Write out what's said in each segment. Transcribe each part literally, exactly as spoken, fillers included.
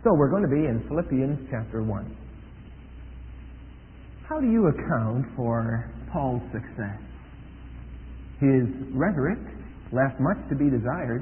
So we're going to be in Philippians chapter one. How do you account for Paul's success? His rhetoric left much to be desired.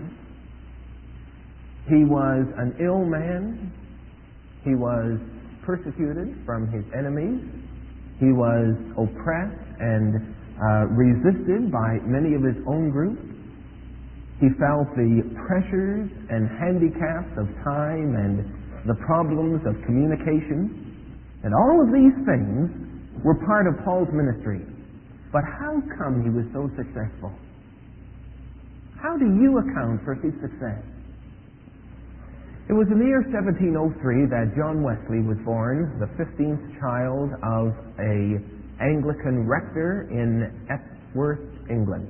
He was an ill man. He was persecuted from his enemies. He was oppressed and uh, resisted by many of his own group. He felt the pressures and handicaps of time and the problems of communication. And all of these things were part of Paul's ministry. But how come he was so successful? How do you account for his success? It was in the year seventeen oh three that John Wesley was born, the fifteenth child of an Anglican rector in Epworth, England.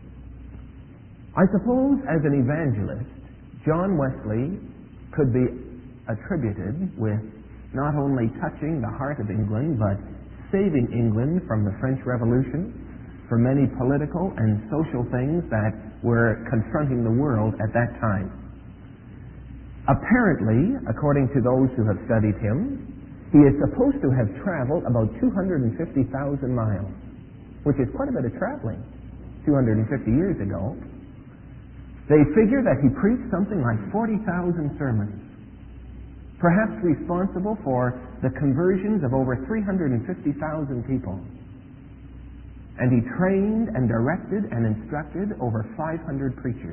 I suppose as an evangelist, John Wesley could be attributed with not only touching the heart of England, but saving England from the French Revolution, from many political and social things that were confronting the world at that time. Apparently, according to those who have studied him, he is supposed to have traveled about two hundred fifty thousand miles, which is quite a bit of traveling two hundred fifty years ago. They figure that he preached something like forty thousand sermons, perhaps responsible for the conversions of over three hundred fifty thousand people. And he trained and directed and instructed over five hundred preachers.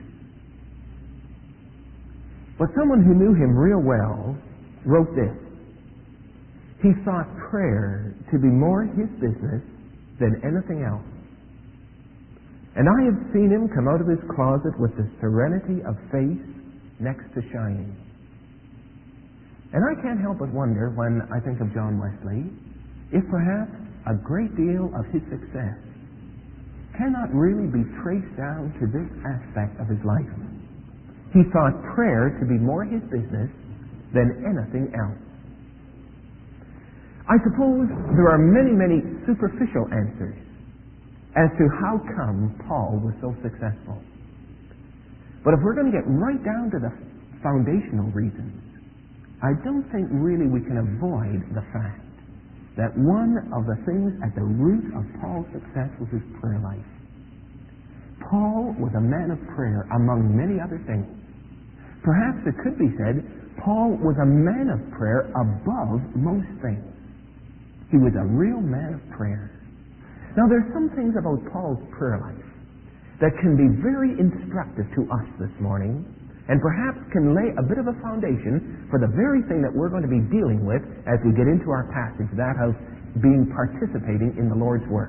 But someone who knew him real well wrote this: he thought prayer to be more his business than anything else. And I have seen him come out of his closet with the serenity of face next to shining. And I can't help but wonder, when I think of John Wesley, if perhaps a great deal of his success cannot really be traced down to this aspect of his life. He thought prayer to be more his business than anything else. I suppose there are many, many superficial answers as to how come Paul was so successful. But if we're going to get right down to the foundational reasons, I don't think really we can avoid the fact that one of the things at the root of Paul's success was his prayer life. Paul was a man of prayer among many other things. Perhaps it could be said Paul was a man of prayer above most things. He was a real man of prayer. Now, there's some things about Paul's prayer life that can be very instructive to us this morning, and perhaps can lay a bit of a foundation for the very thing that we're going to be dealing with as we get into our passage, that of being participating in the Lord's work.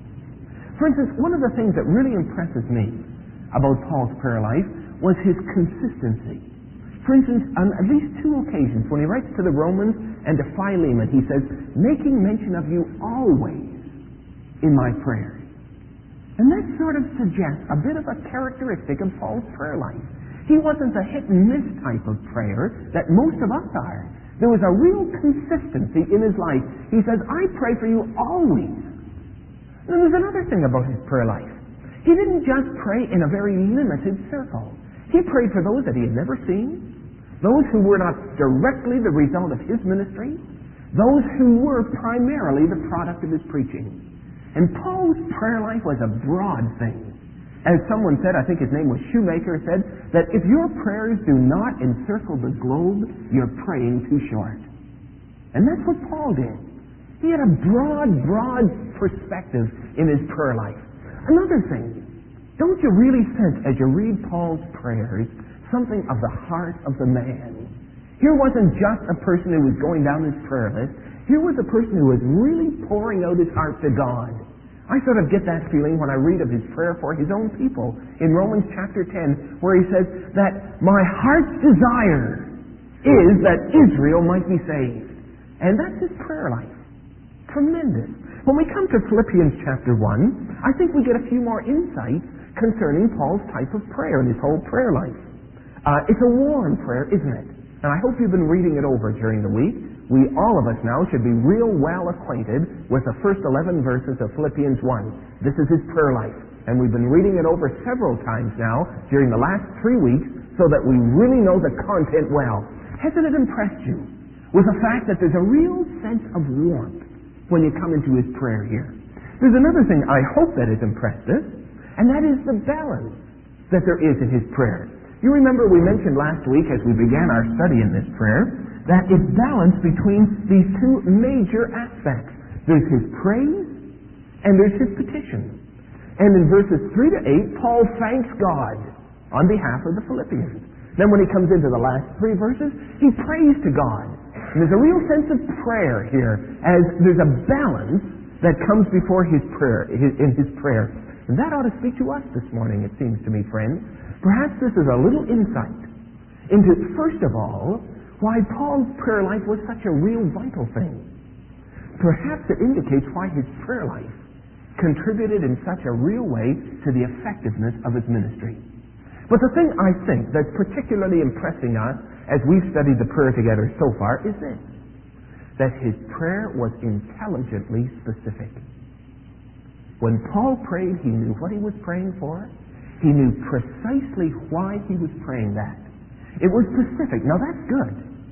For instance, one of the things that really impresses me about Paul's prayer life was his consistency. For instance, on at least two occasions, when he writes to the Romans and to Philemon, he says, making mention of you always in my prayers. And that sort of suggests a bit of a characteristic of Paul's prayer life. He wasn't a hit-and-miss type of prayer that most of us are. There was a real consistency in his life. He says, I pray for you always. And there's another thing about his prayer life. He didn't just pray in a very limited circle. He prayed for those that he had never seen, those who were not directly the result of his ministry, those who were primarily the product of his preaching. And Paul's prayer life was a broad thing. As someone said, I think his name was Shoemaker, said that if your prayers do not encircle the globe, you're praying too short. And that's what Paul did. He had a broad, broad perspective in his prayer life. Another thing, don't you really sense as you read Paul's prayers something of the heart of the man? Here wasn't just a person who was going down his prayer list. Here was a person who was really pouring out his heart to God. I sort of get that feeling when I read of his prayer for his own people in Romans chapter ten, where he says that my heart's desire is that Israel might be saved. And that's his prayer life. Tremendous. When we come to Philippians chapter one, I think we get a few more insights concerning Paul's type of prayer and his whole prayer life. Uh, it's a warm prayer, isn't it? And I hope you've been reading it over during the week. We, all of us now, should be real well acquainted with the first eleven verses of Philippians one. This is his prayer life. And we've been reading it over several times now during the last three weeks so that we really know the content well. Hasn't it impressed you with the fact that there's a real sense of warmth when you come into his prayer here? There's another thing I hope that has impressed us, and that is the balance that there is in his prayer. You remember we mentioned last week as we began our study in this prayer that it's balanced between these two major aspects. There's his praise and there's his petition. And in verses three to eight, Paul thanks God on behalf of the Philippians. Then when he comes into the last three verses, he prays to God. And there's a real sense of prayer here, as there's a balance that comes before his prayer, his, in his prayer. And that ought to speak to us this morning, it seems to me, friends. Perhaps this is a little insight into, first of all, why Paul's prayer life was such a real vital thing. Perhaps it indicates why his prayer life contributed in such a real way to the effectiveness of his ministry. But the thing I think that's particularly impressing us as we've studied the prayer together so far is this, that his prayer was intelligently specific. When Paul prayed, he knew what he was praying for. He knew precisely why he was praying that. It was specific. Now that's good.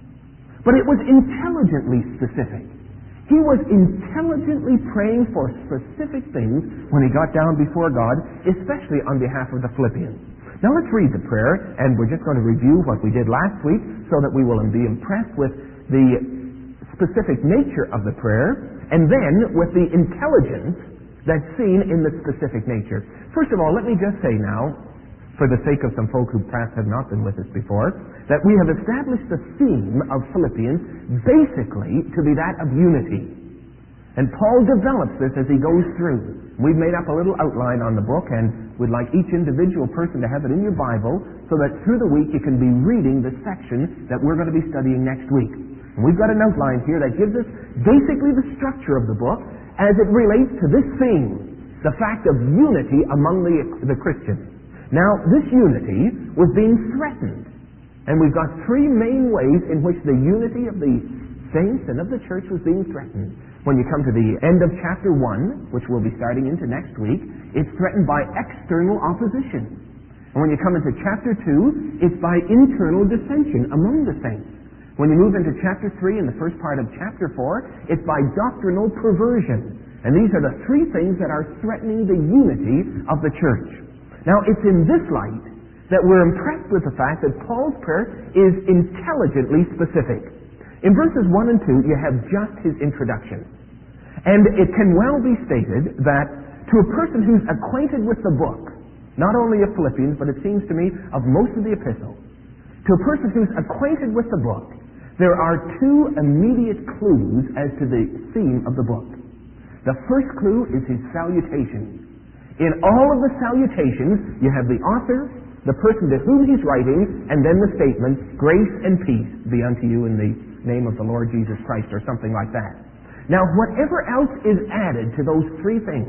But it was intelligently specific. He was intelligently praying for specific things when he got down before God, especially on behalf of the Philippians. Now let's read the prayer, and we're just going to review what we did last week so that we will be impressed with the specific nature of the prayer, and then with the intelligence that's seen in the specific nature. First of all, let me just say now, for the sake of some folk who perhaps have not been with us before, that we have established the theme of Philippians basically to be that of unity. And Paul develops this as he goes through. We've made up a little outline on the book, and we'd like each individual person to have it in your Bible so that through the week you can be reading the section that we're going to be studying next week. And we've got an outline here that gives us basically the structure of the book as it relates to this theme, the fact of unity among the, the Christians. Now, this unity was being threatened. And we've got three main ways in which the unity of the saints and of the church was being threatened. When you come to the end of chapter one, which we'll be starting into next week, it's threatened by external opposition. And when you come into chapter two, it's by internal dissension among the saints. When you move into chapter three and the first part of chapter four, it's by doctrinal perversion. And these are the three things that are threatening the unity of the church. Now, it's in this light that we're impressed with the fact that Paul's prayer is intelligently specific. In verses one and two, you have just his introduction. And it can well be stated that to a person who's acquainted with the book, not only of Philippians, but it seems to me of most of the epistles, to a person who's acquainted with the book, there are two immediate clues as to the theme of the book. The first clue is his salutation. In all of the salutations, you have the author, the person to whom he's writing, and then the statement, grace and peace be unto you in the name of the Lord Jesus Christ, or something like that. Now, whatever else is added to those three things,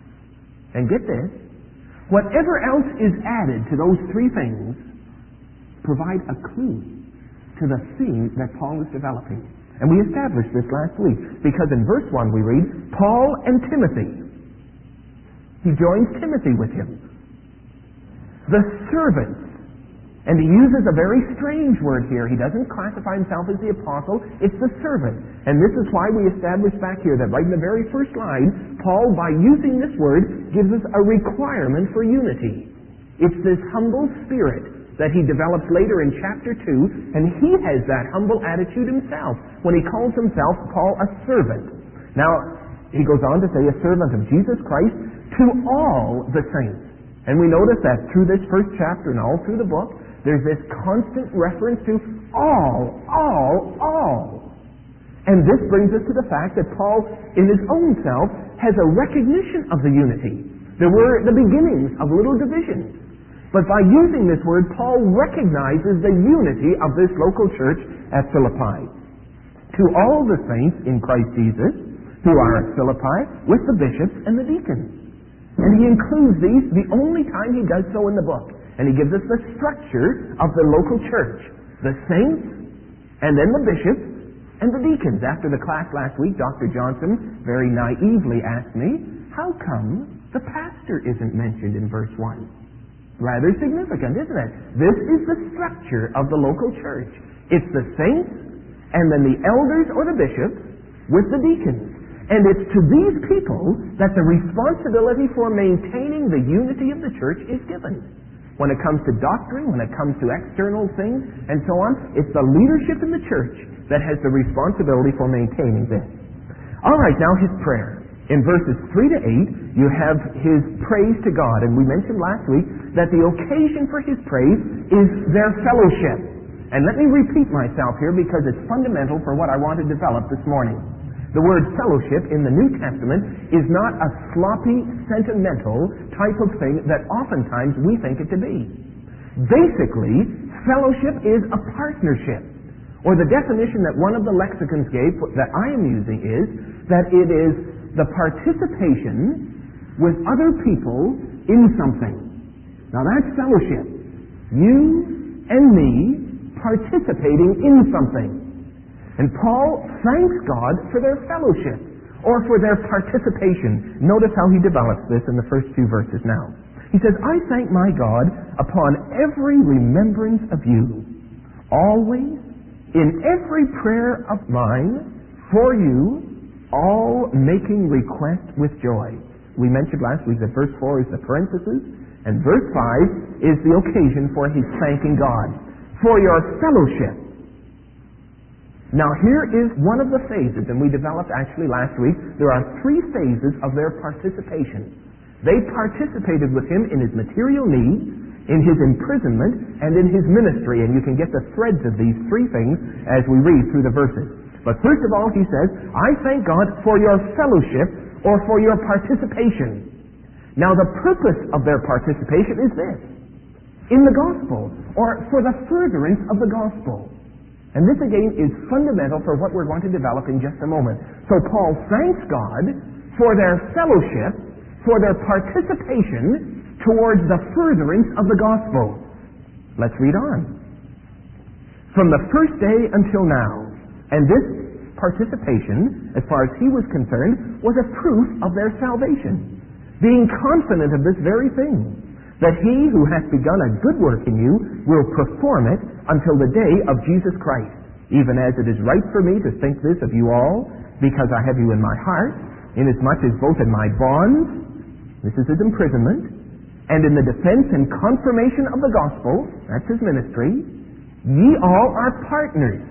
and get this, whatever else is added to those three things provide a clue to the theme that Paul is developing. And we established this last week, because in verse one we read, Paul and Timothy. He joins Timothy with him. The servant. And he uses a very strange word here. He doesn't classify himself as the apostle. It's the servant. And this is why we established back here that right in the very first line, Paul, by using this word, gives us a requirement for unity. It's this humble spirit that he develops later in chapter two, and he has that humble attitude himself when he calls himself, Paul, a servant. Now, he goes on to say, a servant of Jesus Christ to all the saints. And we notice that through this first chapter and all through the book, there's this constant reference to all, all, all. And this brings us to the fact that Paul, in his own self, has a recognition of the unity. There were the beginnings of little divisions. But by using this word, Paul recognizes the unity of this local church at Philippi. To all the saints in Christ Jesus who are at Philippi, with the bishops and the deacons. And he includes these the only time he does so in the book. And he gives us the structure of the local church. The saints, and then the bishops, and the deacons. After the class last week, Doctor Johnson very naively asked me, how come the pastor isn't mentioned in verse one? Rather significant, isn't it? This is the structure of the local church. It's the saints, and then the elders or the bishops with the deacons. And it's to these people that the responsibility for maintaining the unity of the church is given. When it comes to doctrine, when it comes to external things, and so on, it's the leadership in the church that has the responsibility for maintaining this. All right, now his prayer. In verses three to eight, you have his praise to God. And we mentioned last week that the occasion for his praise is their fellowship. And let me repeat myself here because it's fundamental for what I want to develop this morning. The word fellowship in the New Testament is not a sloppy, sentimental type of thing that oftentimes we think it to be. Basically, fellowship is a partnership. Or the definition that one of the lexicons gave that I am using is that it is the participation with other people in something. Now that's fellowship. You and me participating in something. And Paul thanks God for their fellowship, or for their participation. Notice how he develops this in the first few verses now. He says, I thank my God upon every remembrance of you, always, in every prayer of mine, for you, all making request with joy. We mentioned last week that verse four is the parenthesis, and verse five is the occasion for his thanking God for your fellowship. Now here is one of the phases, and we developed actually last week, there are three phases of their participation. They participated with him in his material needs, in his imprisonment, and in his ministry, and you can get the threads of these three things as we read through the verses. But first of all, he says, I thank God for your fellowship, or for your participation. Now the purpose of their participation is this, in the gospel, or for the furtherance of the gospel. And this again is fundamental for what we're going to develop in just a moment. So Paul thanks God for their fellowship, for their participation towards the furtherance of the gospel. Let's read on. From the first day until now, and this participation, as far as he was concerned, was a proof of their salvation, being confident of this very thing, that he who hath begun a good work in you will perform it until the day of Jesus Christ. Even as it is right for me to think this of you all, because I have you in my heart, inasmuch as both in my bonds, this is his imprisonment, and in the defense and confirmation of the gospel, that's his ministry, ye all are partners.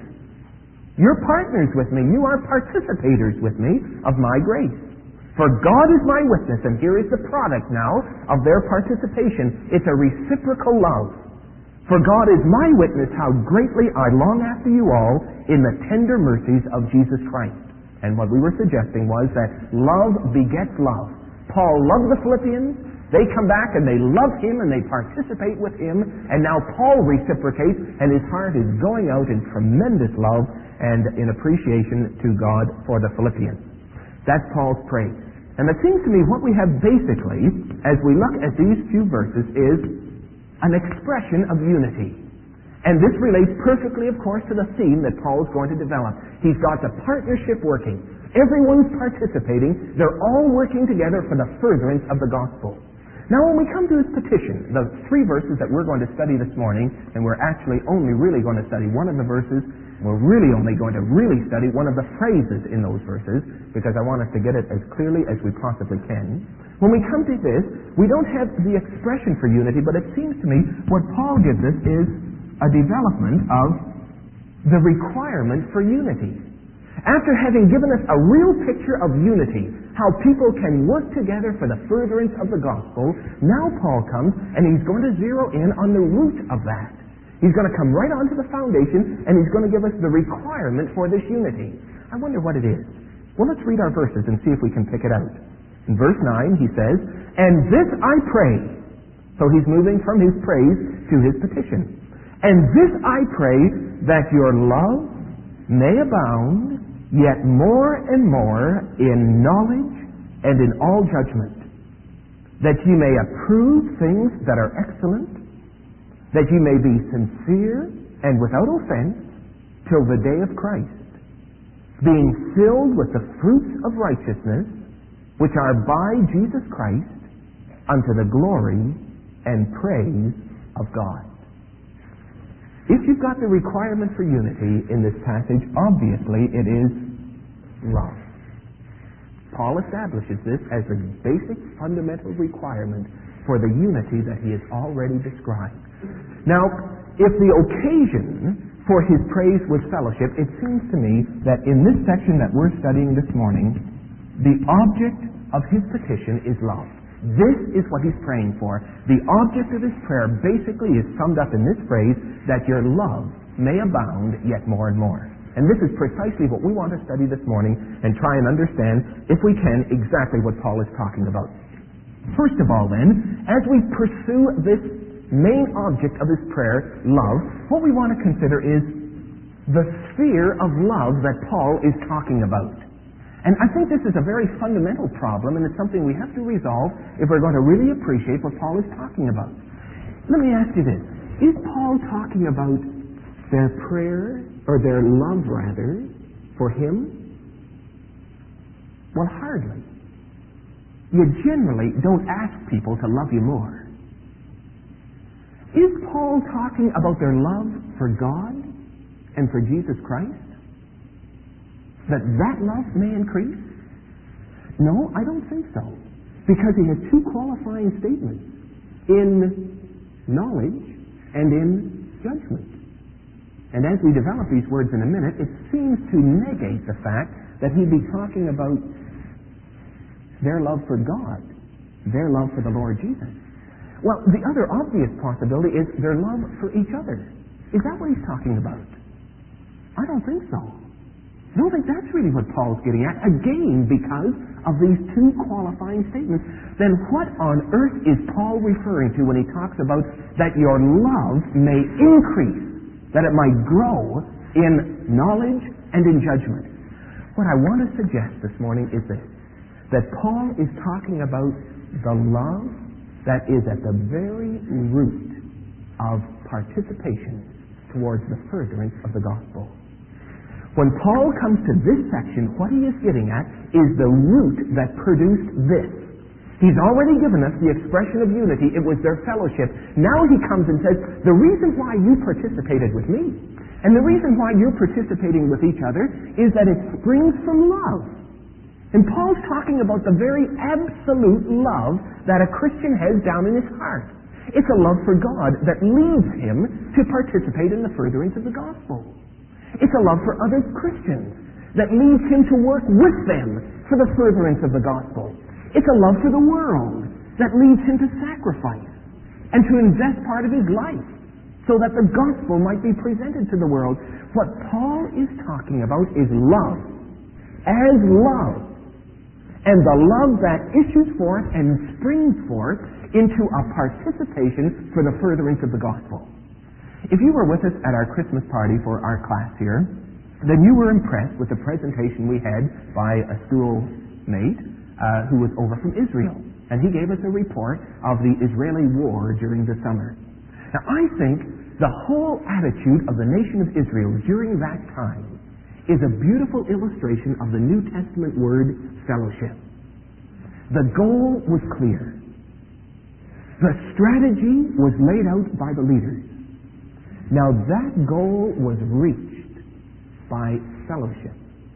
You're partners with me. You are participators with me of my grace. For God is my witness, and here is the product now of their participation. It's a reciprocal love. For God is my witness how greatly I long after you all in the tender mercies of Jesus Christ. And what we were suggesting was that love begets love. Paul loved the Philippians. They come back and they love him and they participate with him. And now Paul reciprocates, and his heart is going out in tremendous love and in appreciation to God for the Philippians. That's Paul's praise. And it seems to me what we have basically, as we look at these few verses, is an expression of unity. And this relates perfectly, of course, to the theme that Paul is going to develop. He's got the partnership working. Everyone's participating. They're all working together for the furtherance of the gospel. Now when we come to his petition, the three verses that we're going to study this morning, and we're actually only really going to study one of the verses, we're really only going to really study one of the phrases in those verses, because I want us to get it as clearly as we possibly can. When we come to this, we don't have the expression for unity, but it seems to me what Paul gives us is a development of the requirement for unity. After having given us a real picture of unity, how people can work together for the furtherance of the gospel, now Paul comes and he's going to zero in on the root of that. He's going to come right onto the foundation, and he's going to give us the requirement for this unity. I wonder what it is. Well, let's read our verses and see if we can pick it out. In verse nine, he says, And this I pray. So he's moving from his praise to his petition. And this I pray, that your love may abound yet more and more in knowledge and in all judgment, that ye may approve things that are excellent, that ye may be sincere and without offense till the day of Christ, being filled with the fruits of righteousness, which are by Jesus Christ, unto the glory and praise of God. If you've got the requirement for unity in this passage, obviously it is love. Paul establishes this as the basic fundamental requirement for the unity that he has already described. Now, if the occasion for his praise was fellowship, it seems to me that in this section that we're studying this morning, the object of his petition is love. This is what he's praying for. The object of his prayer basically is summed up in this phrase, that your love may abound yet more and more. And this is precisely what we want to study this morning and try and understand, if we can, exactly what Paul is talking about. First of all then, as we pursue this main object of his prayer, love, what we want to consider is the sphere of love that Paul is talking about. And I think this is a very fundamental problem, and it's something we have to resolve if we're going to really appreciate what Paul is talking about. Let me ask you this. Is Paul talking about their prayer, or their love rather, for him? Well, hardly. You generally don't ask people to love you more. Is Paul talking about their love for God and for Jesus Christ? That that love may increase? No, I don't think so. Because he has two qualifying statements. In knowledge and in judgment. And as we develop these words in a minute, it seems to negate the fact that he'd be talking about their love for God, their love for the Lord Jesus. Well, the other obvious possibility is their love for each other. Is that what he's talking about? I don't think so. I don't think that's really what Paul's getting at. Again, because of these two qualifying statements. Then what on earth is Paul referring to when he talks about that your love may increase, that it might grow in knowledge and in judgment? What I want to suggest this morning is this, that Paul is talking about the love that is at the very root of participation towards the furtherance of the gospel. When Paul comes to this section, what he is getting at is the root that produced this. He's already given us the expression of unity. It was their fellowship. Now he comes and says, the reason why you participated with me, and the reason why you're participating with each other, is that it springs from love. And Paul's talking about the very absolute love that a Christian has down in his heart. It's a love for God that leads him to participate in the furtherance of the gospel. It's a love for other Christians that leads him to work with them for the furtherance of the gospel. It's a love for the world that leads him to sacrifice and to invest part of his life so that the gospel might be presented to the world. What Paul is talking about is love as love, and the love that issues forth and springs forth into a participation for the furtherance of the gospel. If you were with us at our Christmas party for our class here, then you were impressed with the presentation we had by a schoolmate uh, who was over from Israel. And he gave us a report of the Israeli war during the summer. Now, I think the whole attitude of the nation of Israel during that time is a beautiful illustration of the New Testament word fellowship. The goal was clear. The strategy was laid out by the leaders. Now that goal was reached by fellowship.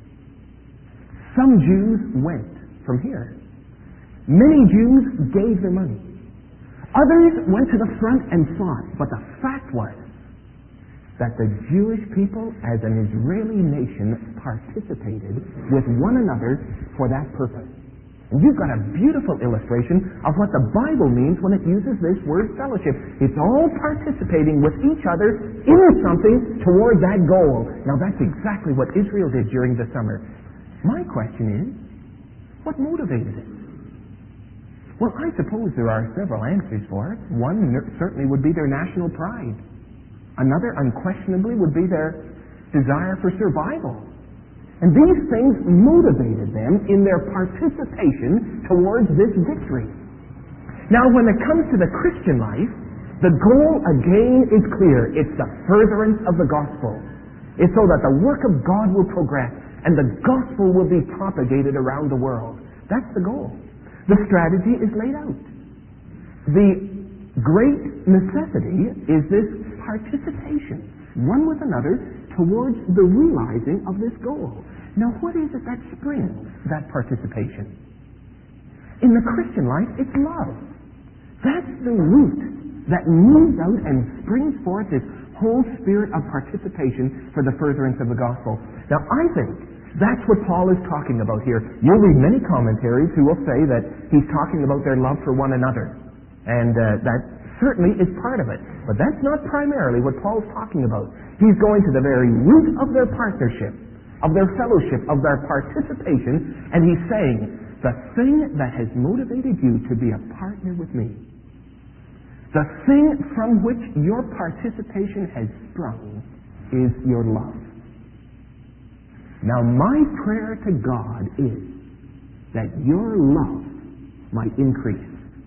Some Jews went from here. Many Jews gave their money. Others went to the front and fought. But the fact was that the Jewish people as an Israeli nation participated with one another for that purpose. And you've got a beautiful illustration of what the Bible means when it uses this word fellowship. It's all participating with each other in something toward that goal. Now that's exactly what Israel did during the summer. My question is, what motivated it? Well, I suppose there are several answers for it. One certainly would be their national pride. Another, unquestionably, would be their desire for survival. And these things motivated them in their participation towards this victory. Now, when it comes to the Christian life, the goal again is clear. It's the furtherance of the gospel. It's so that the work of God will progress and the gospel will be propagated around the world. That's the goal. The strategy is laid out. The great necessity is this participation. one with another, towards the realizing of this goal. Now, what is it that springs that participation? In the Christian life, it's love. That's the root that moves out and springs forth this whole spirit of participation for the furtherance of the gospel. Now, I think that's what Paul is talking about here. You'll read many commentaries who will say that he's talking about their love for one another. And uh, that certainly is part of it. But that's not primarily what Paul's talking about. He's going to the very root of their partnership, of their fellowship, of their participation, and he's saying, the thing that has motivated you to be a partner with me, the thing from which your participation has sprung, is your love. Now, my prayer to God is that your love might increase.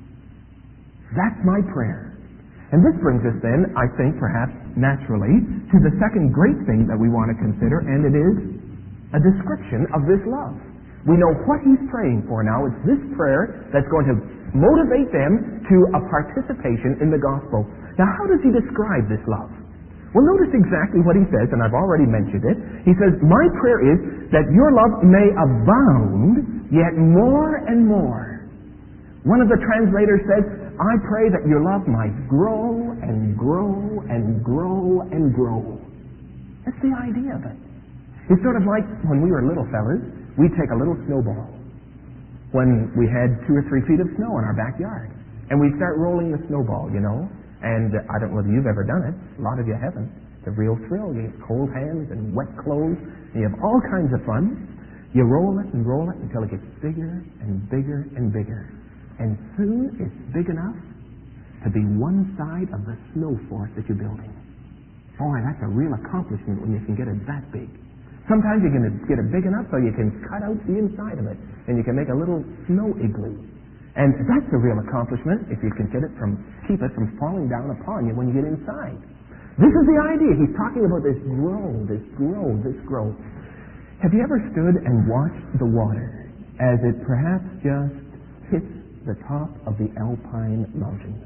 That's my prayer. And this brings us then, I think, perhaps naturally, to the second great thing that we want to consider, and it is a description of this love. We know what he's praying for now. It's this prayer that's going to motivate them to a participation in the gospel. Now, how does he describe this love? Well, notice exactly what he says, and I've already mentioned it. He says, my prayer is that your love may abound yet more and more. One of the translators says, I pray that your love might grow and grow and grow and grow. That's the idea of it. It's sort of like when we were little fellas, we'd take a little snowball when we had two or three feet of snow in our backyard. And we'd start rolling the snowball, you know. And uh, I don't know whether you've ever done it. A lot of you haven't. It's a real thrill. You get cold hands and wet clothes. And you have all kinds of fun. You roll it and roll it until it gets bigger and bigger and bigger. And soon it's big enough to be one side of the snow fort that you're building. Boy, that's a real accomplishment when you can get it that big. Sometimes you can get it big enough so you can cut out the inside of it and you can make a little snow igloo. And that's a real accomplishment if you can get it from, keep it from falling down upon you when you get inside. This is the idea. He's talking about this grow, this grow, this grow. Have you ever stood and watched the water as it perhaps just hits the top of the Alpine mountains?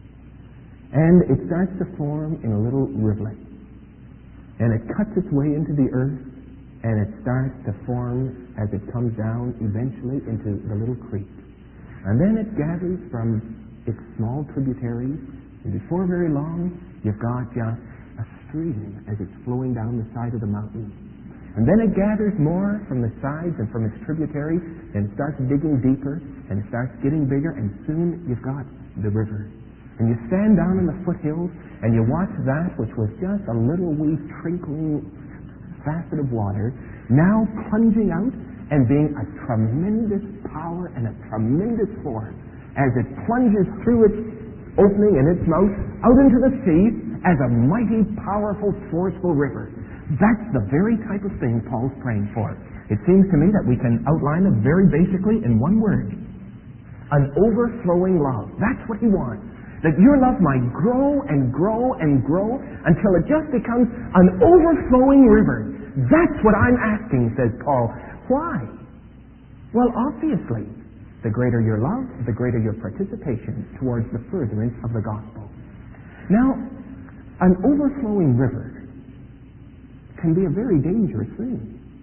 And it starts to form in a little rivulet. And it cuts its way into the earth. And it starts to form as it comes down eventually into the little creek. And then it gathers from its small tributaries, and before very long, you've got just a stream as it's flowing down the side of the mountain. And then it gathers more from the sides and from its tributaries, and it starts digging deeper, and it starts getting bigger, and soon you've got the river. And you stand down in the foothills, and you watch that which was just a little wee trickling facet of water, now plunging out and being a tremendous power and a tremendous force as it plunges through its opening in its mouth out into the sea as a mighty, powerful, forceful river. That's the very type of thing Paul's praying for. It seems to me that we can outline it very basically in one word. An overflowing love. That's what he wants. That your love might grow and grow and grow until it just becomes an overflowing river. That's what I'm asking, says Paul. Why? Well, obviously, the greater your love, the greater your participation towards the furtherance of the gospel. Now, an overflowing river can be a very dangerous thing.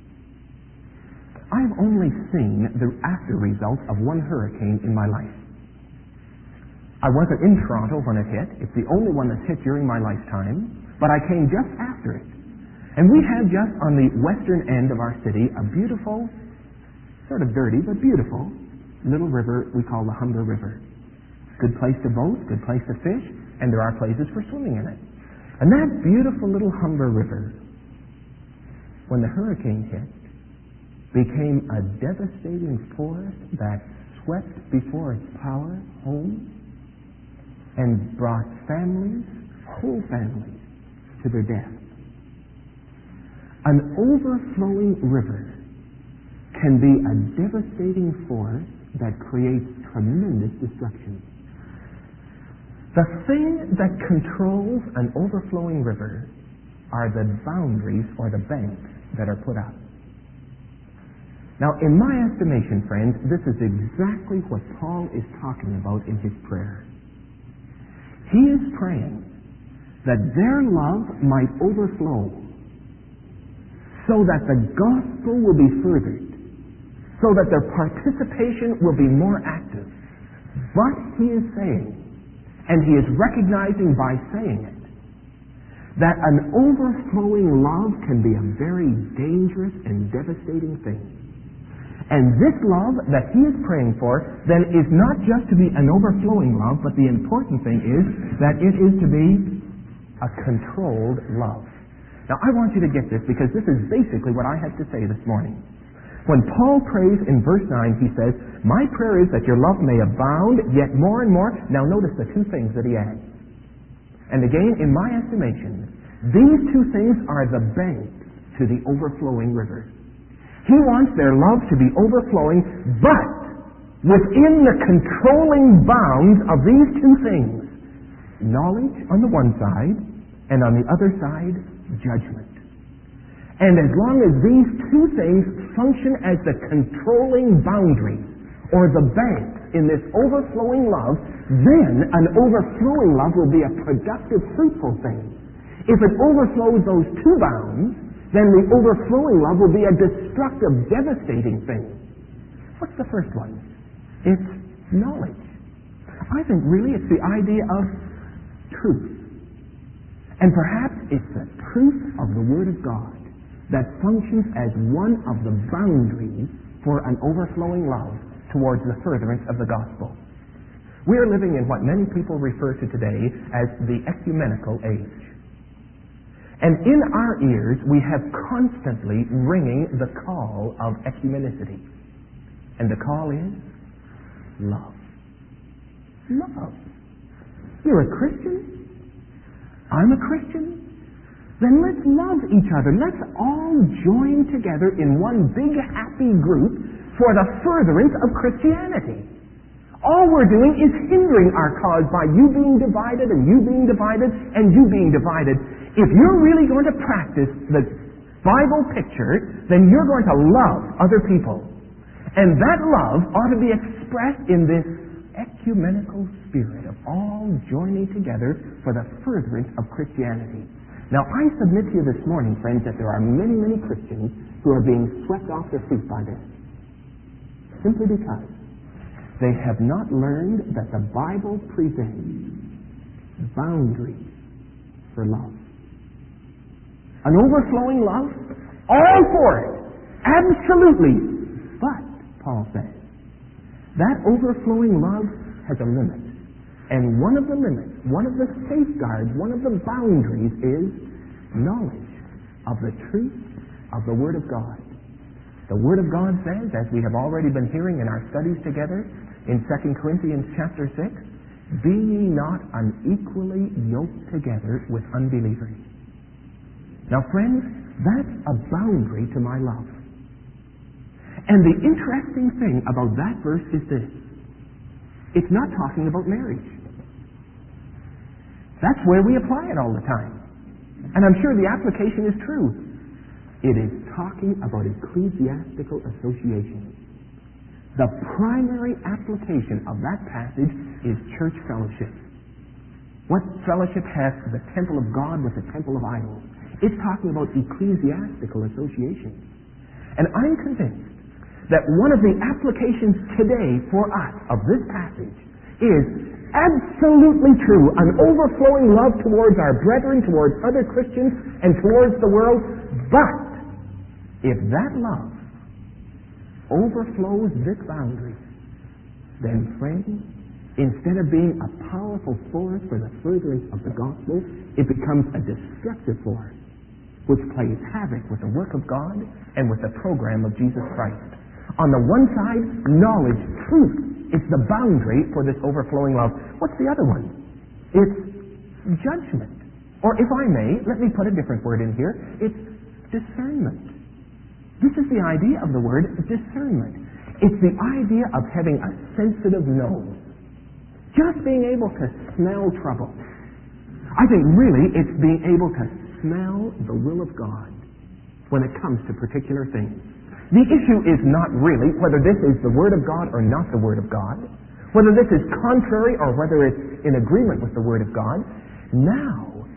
I've only seen the after results of one hurricane in my life. I wasn't in Toronto when it hit. It's the only one that's hit during my lifetime, but I came just after it. And we had just on the western end of our city a beautiful, sort of dirty, but beautiful, little river we call the Humber River. Good place to boat, good place to fish, and there are places for swimming in it. And that beautiful little Humber River, when the hurricane hit, became a devastating force that swept before its power home and brought families, whole families, to their death. An overflowing river can be a devastating force that creates tremendous destruction. The thing that controls an overflowing river are the boundaries or the banks that are put up. Now, in my estimation, friends, this is exactly what Paul is talking about in his prayer. He is praying that their love might overflow, so that the gospel will be furthered, so that their participation will be more active. But he is saying, and he is recognizing by saying it, that an overflowing love can be a very dangerous and devastating thing. And this love that he is praying for then is not just to be an overflowing love, but the important thing is that it is to be a controlled love. Now I want you to get this, because this is basically what I had to say this morning. When Paul prays in verse nine, he says, "My prayer is that your love may abound yet more and more." Now notice the two things that he adds. And again, in my estimation, these two things are the banks to the overflowing river. He wants their love to be overflowing, but within the controlling bounds of these two things: knowledge on the one side, and on the other side, judgment. And as long as these two things function as the controlling boundaries, or the banks in this overflowing love, then an overflowing love will be a productive, fruitful thing. If it overflows those two bounds, then the overflowing love will be a destructive, devastating thing. What's the first one? It's knowledge. I think really it's the idea of truth. And perhaps it's the truth of the Word of God that functions as one of the boundaries for an overflowing love towards the furtherance of the gospel. We are living in what many people refer to today as the ecumenical age. And in our ears, we have constantly ringing the call of ecumenicity. And the call is love. Love. You're a Christian? I'm a Christian? Then let's love each other. Let's all join together in one big happy group for the furtherance of Christianity. All we're doing is hindering our cause by you being divided and you being divided and you being divided. If you're really going to practice the Bible picture, then you're going to love other people. And that love ought to be expressed in this ecumenical spirit of all joining together for the furtherance of Christianity. Now, I submit to you this morning, friends, that there are many, many Christians who are being swept off their feet by this, simply because they have not learned that the Bible presents boundaries for love. An overflowing love, all for it, absolutely. But, Paul says, that overflowing love has a limit. And one of the limits, one of the safeguards, one of the boundaries is knowledge of the truth of the Word of God. The Word of God says, as we have already been hearing in our studies together, in Second Corinthians chapter six, "Be ye not unequally yoked together with unbelievers." Now, friends, that's a boundary to my love. And the interesting thing about that verse is this. It's not talking about marriage. That's where we apply it all the time. And I'm sure the application is true. It is talking about ecclesiastical association. The primary application of that passage is church fellowship. What fellowship has the temple of God with the temple of idols? It's talking about ecclesiastical association. And I'm convinced that one of the applications today for us of this passage is absolutely true. An overflowing love towards our brethren, towards other Christians, and towards the world. But if that love overflows this boundary, then, friends, instead of being a powerful force for the furtherance of the gospel, it becomes a destructive force which plays havoc with the work of God and with the program of Jesus Christ. On the one side, knowledge, truth. It's the boundary for this overflowing love. What's the other one? It's judgment. Or if I may, let me put a different word in here. It's discernment. This is the idea of the word discernment. It's the idea of having a sensitive nose. Just being able to smell trouble. I think really it's being able to smell the will of God when it comes to particular things. The issue is not really whether this is the Word of God or not the Word of God, whether this is contrary or whether it's in agreement with the Word of God. Now,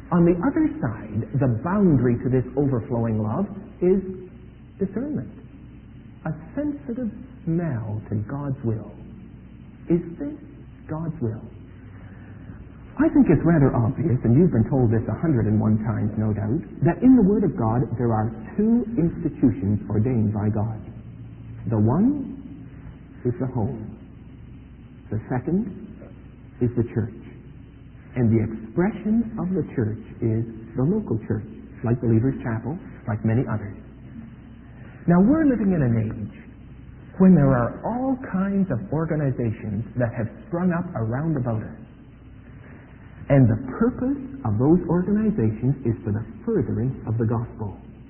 On the other side, the boundary to this overflowing love is discernment, a sensitive smell to God's will. Is this God's will? I think it's rather obvious, and you've been told this a hundred and one times, no doubt, that in the Word of God there are two institutions ordained by God. The one is the home. The second is the church. And the expression of the church is the local church, like Believers' Chapel, like many others. Now, we're living in an age when there are all kinds of organizations that have sprung up around about us. And the purpose of those organizations is for the furtherance of the gospel.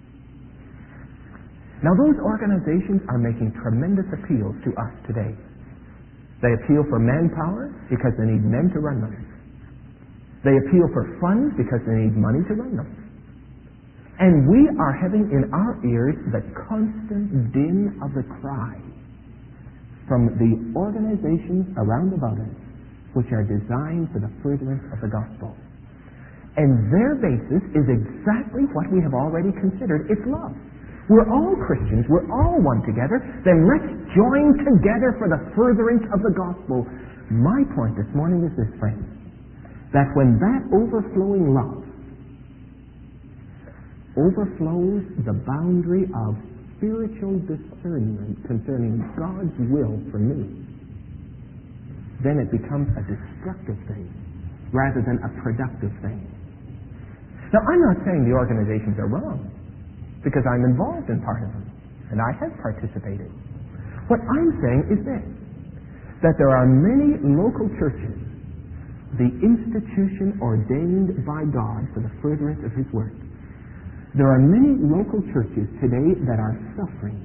Now, those organizations are making tremendous appeals to us today. They appeal for manpower because they need men to run them. They appeal for funds because they need money to run them. And we are having in our ears the constant din of the cry from the organizations around about us, which are designed for the furtherance of the gospel. And their basis is exactly what we have already considered. It's love. We're all Christians. We're all one together. Then let's join together for the furtherance of the gospel. My point this morning is this, friends, that when that overflowing love overflows the boundary of spiritual discernment concerning God's will for me, then it becomes a destructive thing rather than a productive thing. Now, I'm not saying the organizations are wrong, because I'm involved in part of them, and I have participated. What I'm saying is this, that there are many local churches, the institution ordained by God for the furtherance of His work. There are many local churches today that are suffering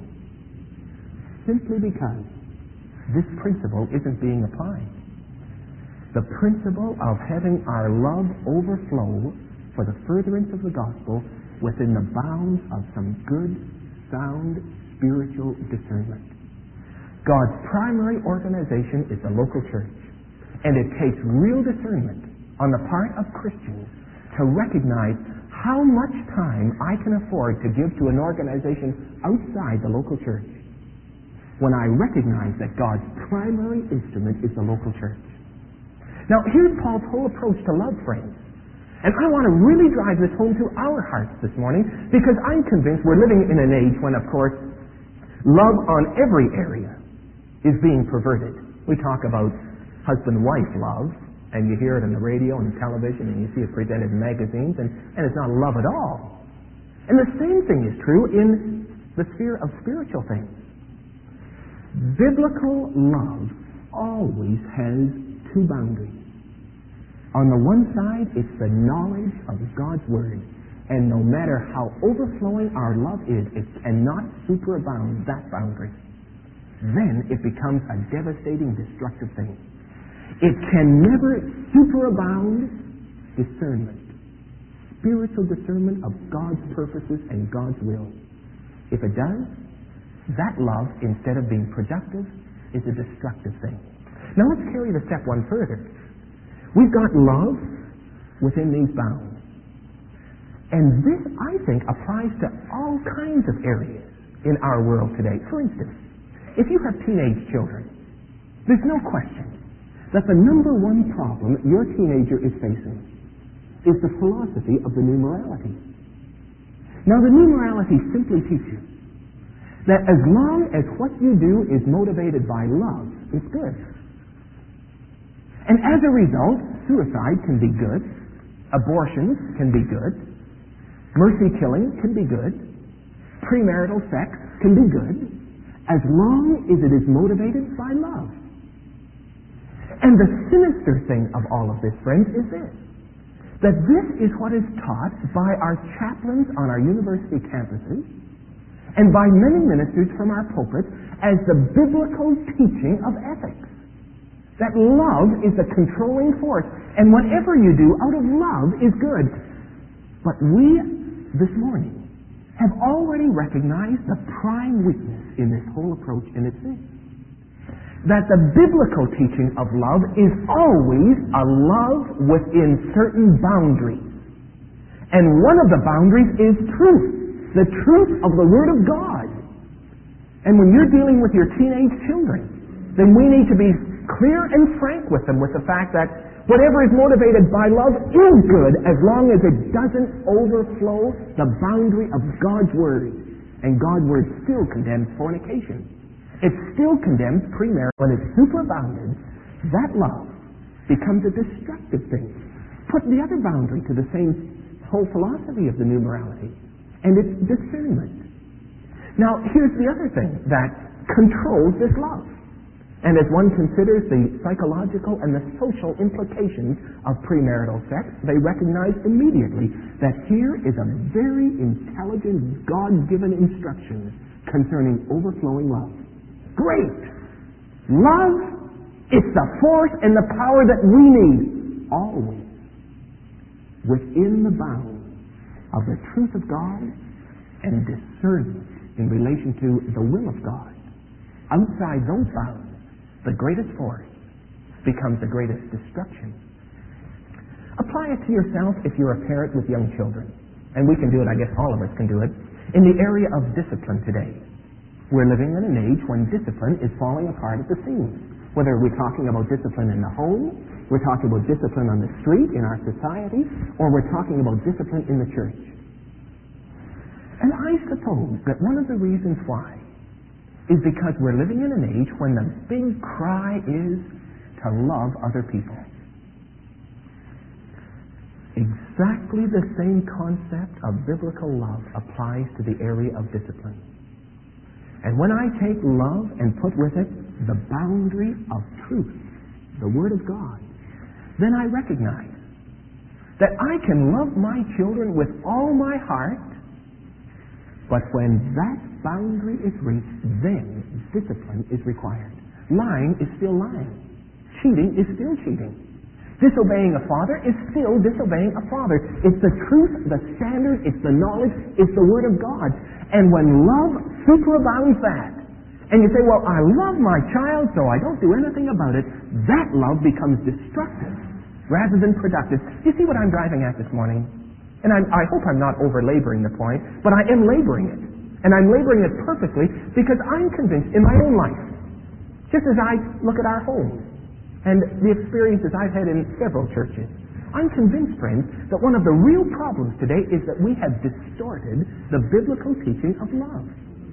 simply because this principle isn't being applied. The principle of having our love overflow for the furtherance of the gospel within the bounds of some good, sound, spiritual discernment. God's primary organization is the local church, and it takes real discernment on the part of Christians to recognize how much time I can afford to give to an organization outside the local church, when I recognize that God's primary instrument is the local church. Now, here's Paul's whole approach to love, friends. And I want to really drive this home to our hearts this morning, because I'm convinced we're living in an age when, of course, love on every area is being perverted. We talk about husband-wife love, and you hear it on the radio and television, and you see it presented in magazines, and, and it's not love at all. And the same thing is true in the sphere of spiritual things. Biblical love always has two boundaries. On the one side, it's the knowledge of God's Word. And no matter how overflowing our love is, it cannot superabound that boundary. Then it becomes a devastating, destructive thing. It can never superabound discernment, spiritual discernment of God's purposes and God's will. If it does, that love, instead of being productive, is a destructive thing. Now let's carry the step one further. We've got love within these bounds. And this, I think, applies to all kinds of areas in our world today. For instance, if you have teenage children, there's no question that the number one problem your teenager is facing is the philosophy of the new morality. Now, the new morality simply teaches that as long as what you do is motivated by love, it's good. And as a result, suicide can be good, abortions can be good, mercy killing can be good, premarital sex can be good, as long as it is motivated by love. And the sinister thing of all of this, friends, is this, that this is what is taught by our chaplains on our university campuses and by many ministers from our pulpits as the biblical teaching of ethics. That love is the controlling force, and whatever you do out of love is good. But we, this morning, have already recognized the prime weakness in this whole approach, and it's this: that the biblical teaching of love is always a love within certain boundaries. And one of the boundaries is truth, the truth of the Word of God. And when you're dealing with your teenage children, then we need to be clear and frank with them with the fact that whatever is motivated by love is good as long as it doesn't overflow the boundary of God's Word. And God's Word still condemns fornication. It still condemns premarital. When it's superabounded, that love becomes a destructive thing. Put the other boundary to the same whole philosophy of the new morality, and it's discernment. Now, here's the other thing that controls this love. And as one considers the psychological and the social implications of premarital sex, they recognize immediately that here is a very intelligent, God-given instruction concerning overflowing love. Great! Love is the force and the power that we need always within the bounds of the truth of God and discernment in relation to the will of God. Outside those bounds, the greatest force becomes the greatest destruction. Apply it to yourself if you're a parent with young children. And we can do it, I guess all of us can do it, in the area of discipline today. We're living in an age when discipline is falling apart at the seams. Whether we're talking about discipline in the home, we're talking about discipline on the street, in our society, or we're talking about discipline in the church. And I suppose that one of the reasons why is because we're living in an age when the big cry is to love other people. Exactly the same concept of biblical love applies to the area of discipline. And when I take love and put with it the boundary of truth, the Word of God, then I recognize that I can love my children with all my heart, but when that boundary is reached, then discipline is required. Lying is still lying. Cheating is still cheating. Disobeying a father is still disobeying a father. It's the truth, the standard, it's the knowledge, it's the Word of God. And when love superabounds that, and you say, well, I love my child, so I don't do anything about it, that love becomes destructive rather than productive. You see what I'm driving at this morning? And I'm, I hope I'm not over-laboring the point, but I am laboring it. And I'm laboring it purposely because I'm convinced in my own life, just as I look at our homes and the experiences I've had in several churches, I'm convinced, friends, that one of the real problems today is that we have distorted the biblical teaching of love.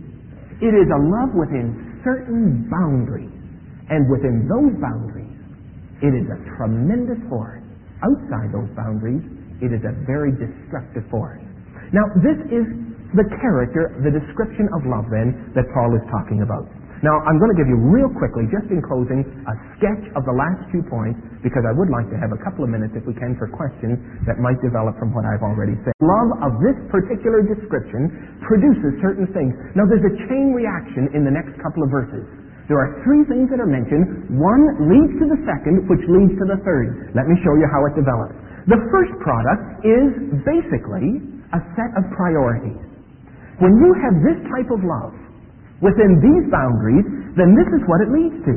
It is a love within certain boundaries, and within those boundaries, it is a tremendous force. Outside those boundaries, it is a very destructive force. Now, this is the character, the description of love, then, that Paul is talking about. Now, I'm going to give you real quickly, just in closing, a sketch of the last two points, because I would like to have a couple of minutes, if we can, for questions that might develop from what I've already said. Love of this particular description produces certain things. Now, there's a chain reaction in the next couple of verses. There are three things that are mentioned. One leads to the second, which leads to the third. Let me show you how it develops. The first product is basically a set of priorities. When you have this type of love, within these boundaries, then this is what it leads to.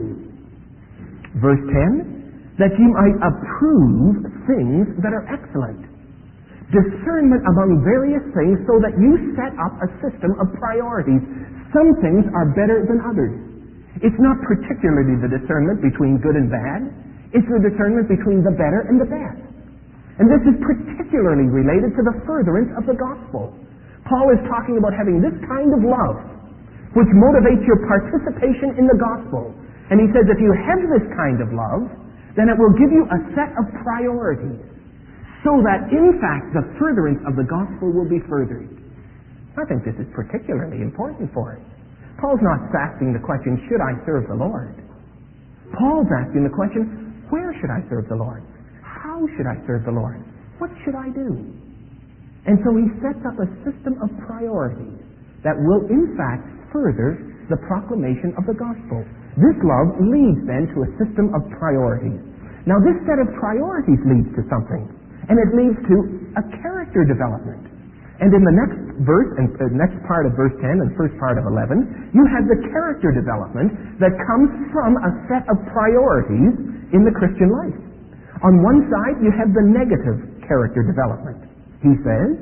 Verse ten, that you might approve things that are excellent. Discernment among various things so that you set up a system of priorities. Some things are better than others. It's not particularly the discernment between good and bad. It's the discernment between the better and the bad. And this is particularly related to the furtherance of the gospel. Paul is talking about having this kind of love which motivates your participation in the gospel. And he says if you have this kind of love, then it will give you a set of priorities so that, in fact, the furtherance of the gospel will be furthered. I think this is particularly important for us. Paul's not asking the question, should I serve the Lord? Paul's asking the question, where should I serve the Lord? How should I serve the Lord? What should I do? And so he sets up a system of priorities that will, in fact, further the proclamation of the gospel. This love leads then to a system of priorities. Now this set of priorities leads to something, and it leads to a character development. And in the next verse, and the next part of verse ten and first part of eleven, you have the character development that comes from a set of priorities in the Christian life. On one side, you have the negative character development. He says,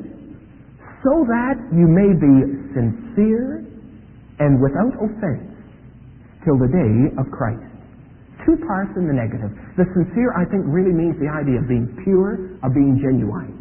so that you may be sincere and without offense till the day of Christ. Two parts in the negative. The sincere, I think, really means the idea of being pure, of being genuine,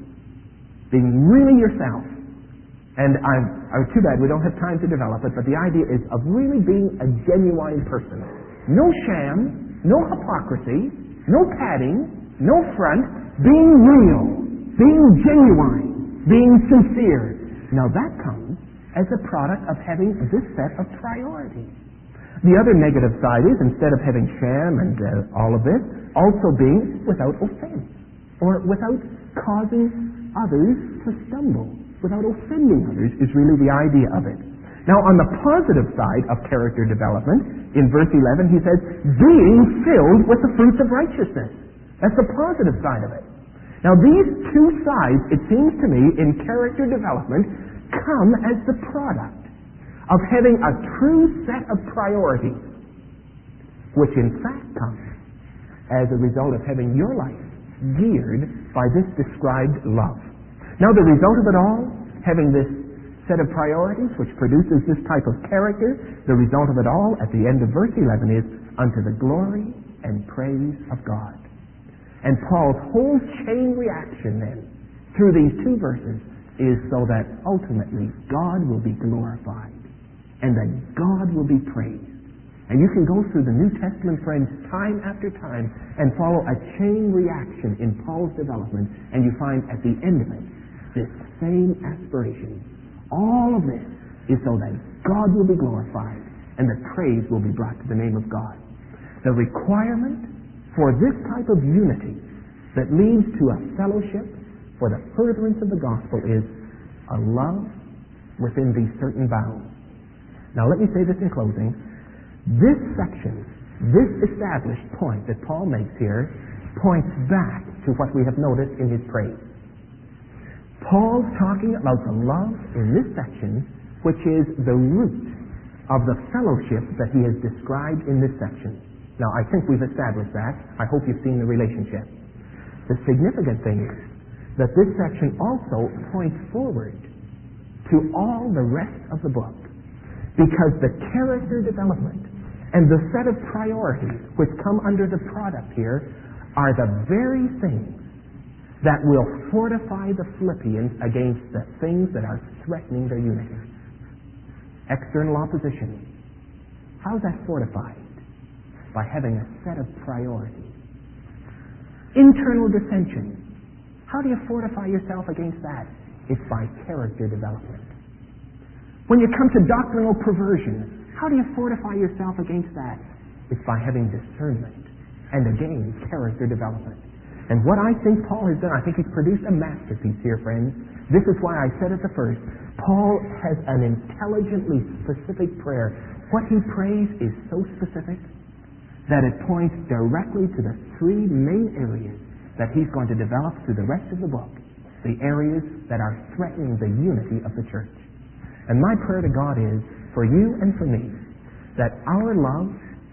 being really yourself. And I'm, I'm too bad we don't have time to develop it, but the idea is of really being a genuine person. No sham, no hypocrisy, no padding, no front, being real, being genuine, being sincere. Now that comes as a product of having this set of priorities. The other negative side is, instead of having sham and uh, all of this, also being without offense, or without causing others to stumble, without offending others, is really the idea of it. Now, on the positive side of character development, in verse eleven, he says, being filled with the fruits of righteousness. That's the positive side of it. Now, these two sides, it seems to me, in character development, come as the product of having a true set of priorities, which in fact comes as a result of having your life geared by this described love. Now, the result of it all, having this set of priorities which produces this type of character, the result of it all at the end of verse eleven is unto the glory and praise of God. And Paul's whole chain reaction then through these two verses is so that ultimately God will be glorified and that God will be praised. And you can go through the New Testament, friends, time after time and follow a chain reaction in Paul's development, and you find at the end of it this same aspiration. All of this is so that God will be glorified and that praise will be brought to the name of God. The requirement for this type of unity that leads to a fellowship for the furtherance of the gospel is a love within these certain bounds. Now let me say this in closing. This section, this established point that Paul makes here, points back to what we have noticed in his praise. Paul's talking about the love in this section, which is the root of the fellowship that he has described in this section. Now, I think we've established that. I hope you've seen the relationship. The significant thing is that this section also points forward to all the rest of the book, because the character development and the set of priorities which come under the product here are the very things that will fortify the Philippians against the things that are threatening their unity. External opposition. How is that fortified? By having a set of priorities. Internal dissension. How do you fortify yourself against that? It's by character development. When you come to doctrinal perversion, how do you fortify yourself against that? It's by having discernment and, again, character development. And what I think Paul has done, I think he's produced a masterpiece here, friends. This is why I said at the first, Paul has an intelligently specific prayer. What he prays is so specific that it points directly to the three main areas that he's going to develop through the rest of the book, the areas that are threatening the unity of the church. And my prayer to God is, for you and for me, that our love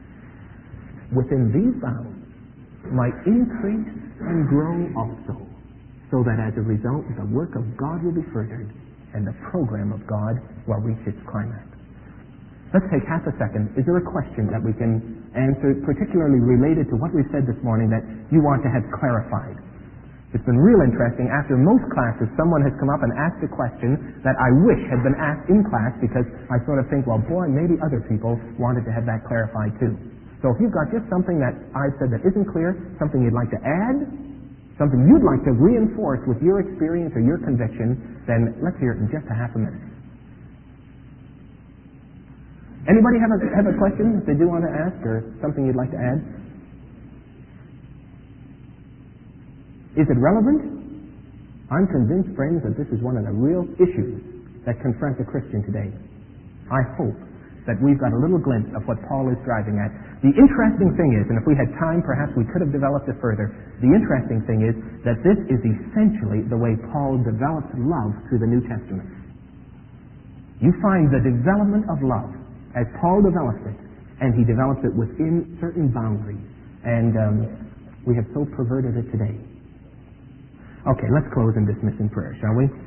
within these bounds might increase and grow also, so that as a result the work of God will be furthered and the program of God will reach its climax. Let's take half a second. Is there a question that we can answer, particularly related to what we've said this morning, that you want to have clarified? It's been real interesting. After most classes, someone has come up and asked a question that I wish had been asked in class, because I sort of think, well, boy, maybe other people wanted to have that clarified too. So if you've got just something that I've said that isn't clear, something you'd like to add, something you'd like to reinforce with your experience or your conviction, then let's hear it in just a half a minute. Anybody have a, have a question that they do want to ask, or something you'd like to add? Is it relevant? I'm convinced, friends, that this is one of the real issues that confront the Christian today. I hope that we've got a little glimpse of what Paul is driving at. The interesting thing is, and if we had time, perhaps we could have developed it further, the interesting thing is that this is essentially the way Paul develops love through the New Testament. You find the development of love as Paul develops it, and he develops it within certain boundaries. And um, we have so perverted it today. Okay, let's close and dismiss in prayer, shall we?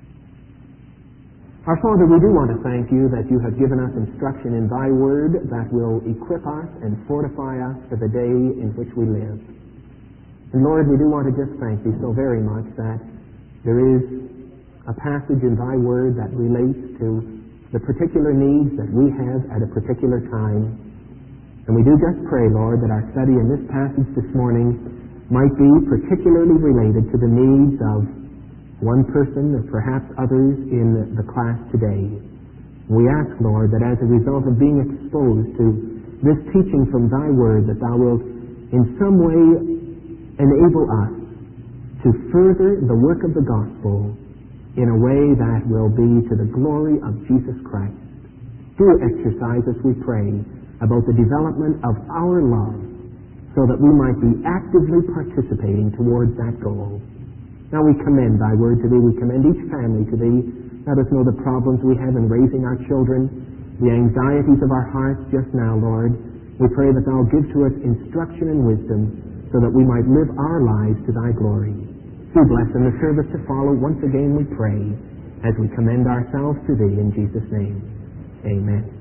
Our Father, we do want to thank you that you have given us instruction in thy word that will equip us and fortify us for the day in which we live. And Lord, we do want to just thank thee so very much that there is a passage in thy word that relates to the particular needs that we have at a particular time. And we do just pray, Lord, that our study in this passage this morning might be particularly related to the needs of one person or perhaps others in the class today. We ask, Lord, that as a result of being exposed to this teaching from thy word, that thou wilt in some way enable us to further the work of the gospel in a way that will be to the glory of Jesus Christ. Do exercise us, we pray, about the development of our love so that we might be actively participating towards that goal. Now we commend thy word to thee. We commend each family to thee. Let us know the problems we have in raising our children, the anxieties of our hearts just now, Lord. We pray that thou give to us instruction and wisdom so that we might live our lives to thy glory. Do bless in the service to follow. Once again we pray as we commend ourselves to thee in Jesus' name. Amen.